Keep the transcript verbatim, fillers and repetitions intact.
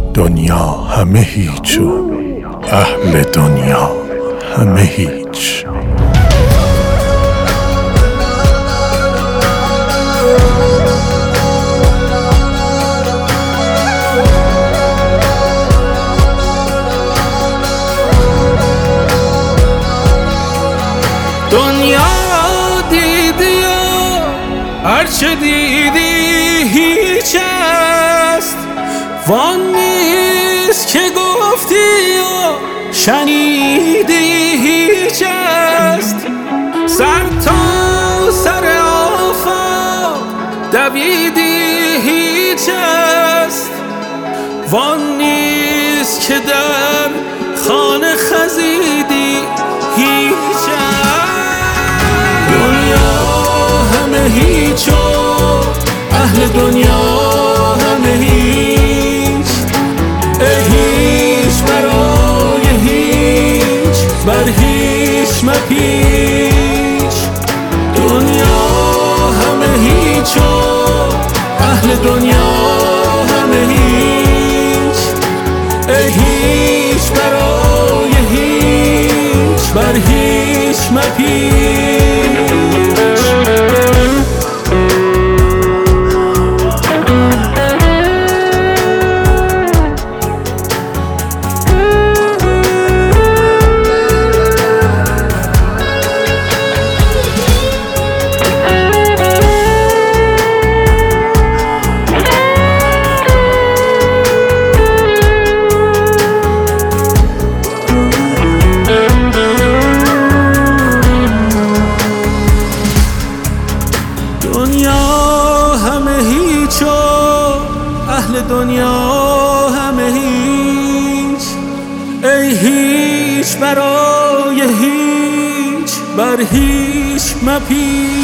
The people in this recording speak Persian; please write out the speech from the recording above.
دنیا همه هیچ و اهل دنیا همه هیچ. دنیا دیدی و هرچه دیدی هیچ است، وان نیست که گفتی و شنیدی هیچ است. سر تا سر آفاق دویدی هیچ است، وان نیست که در خانه خزیدی هیچ است. دنیا همه هیچ و اهل دنیا همه هیچ. ای هیچ برای هیچ بر هیچ مپیچ. دنیا همه هیچ و اهل دنیا همه هیچ. ای هیچ برای هیچ بر هیچ مپیچ. دنیا همه هیچ و اهل دنیا همه هیچ. ای هیچ برای هیچ بر هیچ مپیچ.